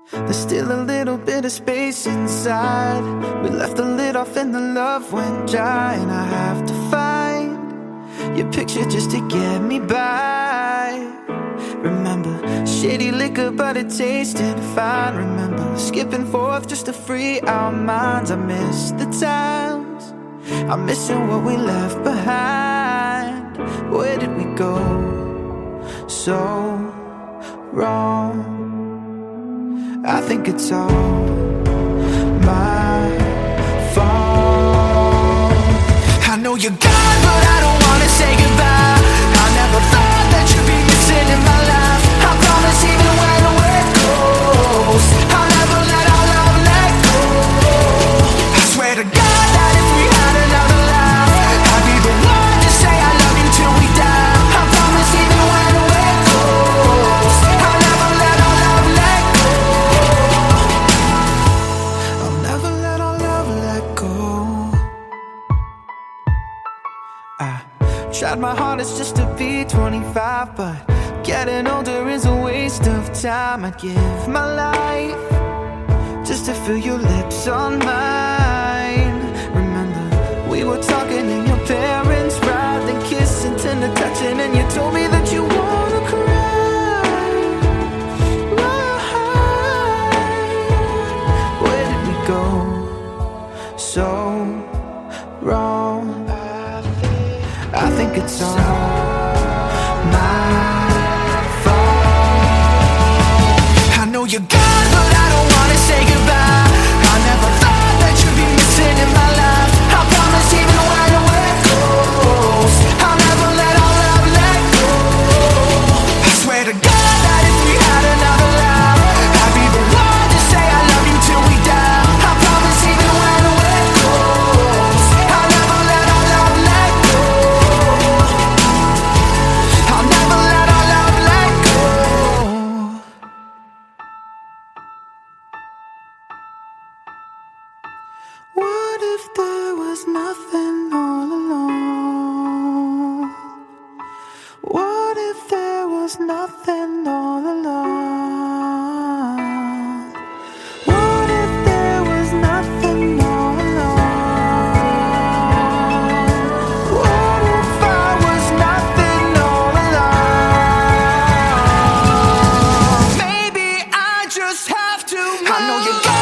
There's still a little bit of space inside. We left the lid off and the love went dry. And I have to find your picture just to get me by. Remember, shitty liquor but it tasted fine. Remember, skipping forth just to free our minds. I miss the times, I'm missing what we left behind. Where did we go so wrong? I think it's all my fault. I know you're gone, but I don't wanna say goodbye. I never thought that you'd be missing in my life. I promise even when we're close, I'll never let our love let go. I swear to God that if we had another life, I'd be the one to say I love you till we die. I promise even when we're close, I'll never let our love let go. I'll never let our love let go. I tried my hardest just to be 25, but getting older is a waste of time. I'd give my life just to feel your lips on mine. Remember, we were talking in your parents' ride, then kissing, tender touching, and you told me that you wanna cry. Where did we go so wrong? I think it's all my fault. I know you're gone, but I don't wanna say goodbye. I never thought that you'd be missing in my life. I promise even when we're close, I'll never let our love let go. I swear to God that if we had another life, I'd be the one to say I love you till we die. I promise even when we're close, I'll never let our love let go. I'll never let our love let go. What if there was nothing all along? What if there was nothing all along? What if there was nothing all along? What if I was nothing all along? Maybe I just have to move. I know you got